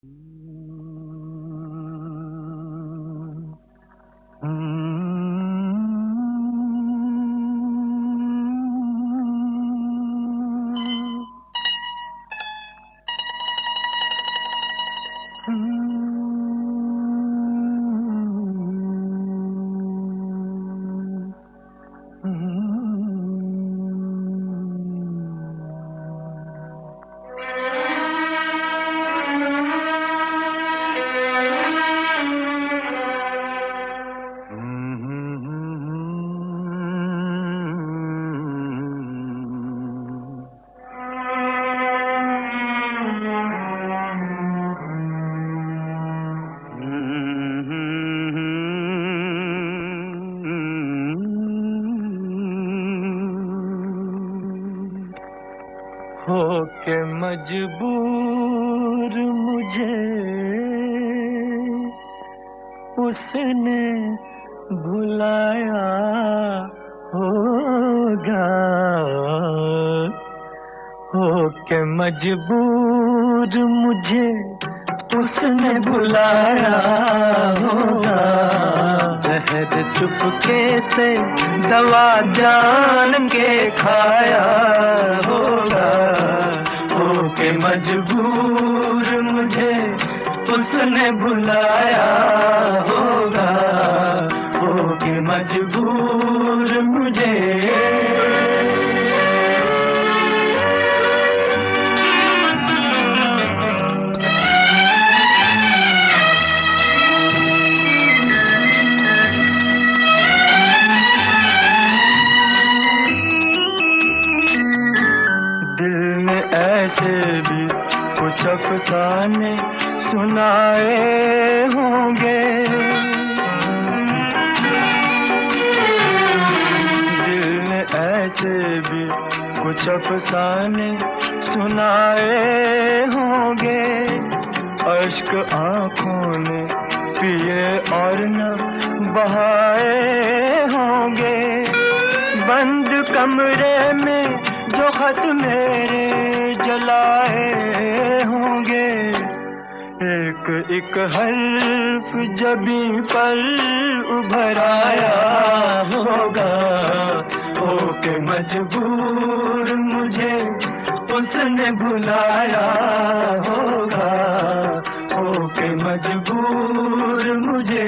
होके मजबूर मुझे उसने भुलाया होगा। होके मजबूर मुझे उसने भुलाया होगा। जहर चुपके से दवा जान के खाया होगा। होके मजबूर मुझे उसने भुलाया होगा। होके मजबूर मुझे ऐसे भी कुछ अफसाने सुनाए होंगे। दिल ने ऐसे भी कुछ अफसाने सुनाए होंगे। अश्क आँखों ने पिए और न बहाए होंगे। बंद कमरे में जो खत मेरे जलाए होंगे। एक एक हर्फ जबी पर उभर आया होगा। होके मजबूर मुझे उसने भुलाया होगा। होके मजबूर मुझे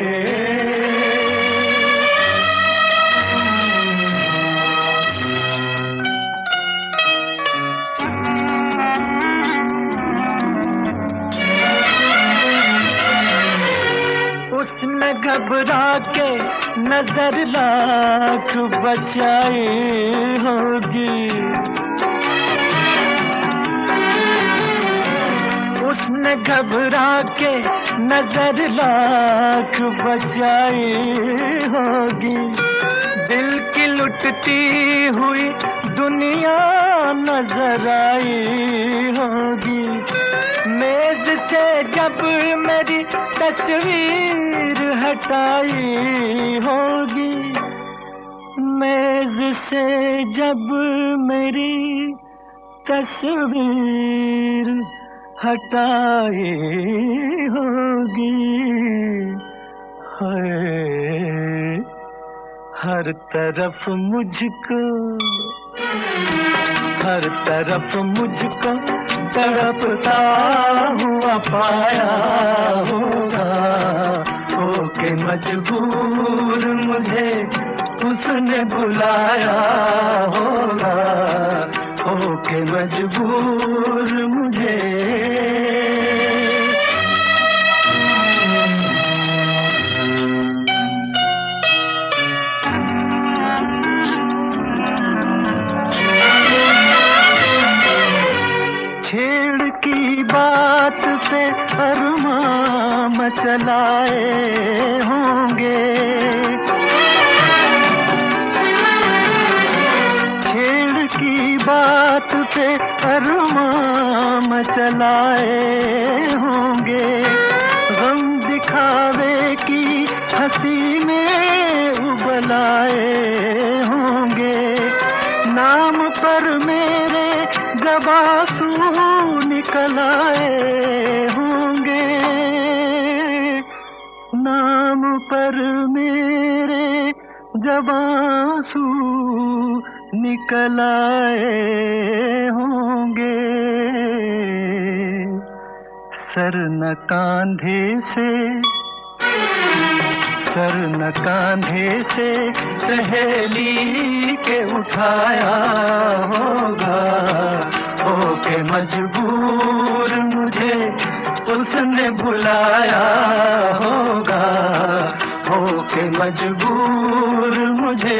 उसने घबरा के नजर लाख बचाई होगी। उसने घबरा के नजर लाख बचाई होगी। दिल की लुटती हुई दुनिया नजर आई होगी। मेज से जब मेरी तस्वीर हटाई होगी। मेज से जब मेरी तस्वीर हटाई होगी। हर तरफ मुझको तड़पता हुआ पाया होगा। होके मजबूर मुझे उसने बुलाया होगा। होके मजबूर मुझे छेड़ की बात पे अरमां मचलाए होंगे। छेड़ की बात पे अरमां मचलाए होंगे। गम दिखावे की हंसी में उबलाए होंगे। नाम पर मेरे जब आंसू निकल आए होंगे। जब आंसू निकल आए होंगे, सर न कांधे से सहेली के उठाया होगा, होके मजबूर मुझे उसने बुलाया होगा, होके मजबूर मुझे।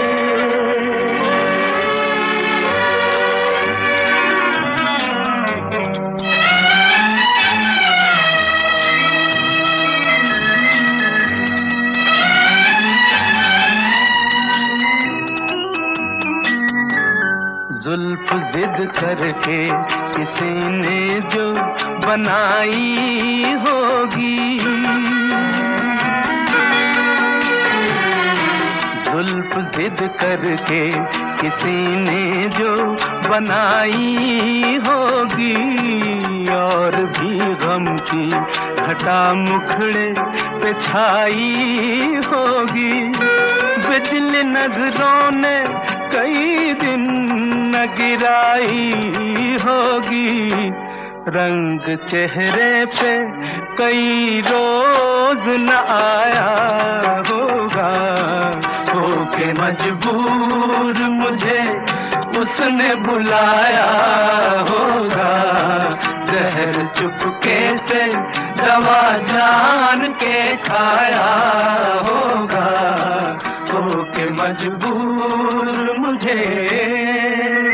जुल्फ जिद करके किसी ने जो बनाई होगी, जुल्फ जिद करके किसी ने जो बनाई होगी, और भी गम की घटा मुखड़े पे छाई होगी। बिजली नजरों ने कई दिन न गिराई होगी, रंग चेहरे पे कई रोज न आया होगा, होके मजबूर मुझे उसने बुलाया होगा, जहर चुपके से दवा जान के खाया होगा, होके मजबूर मुझे।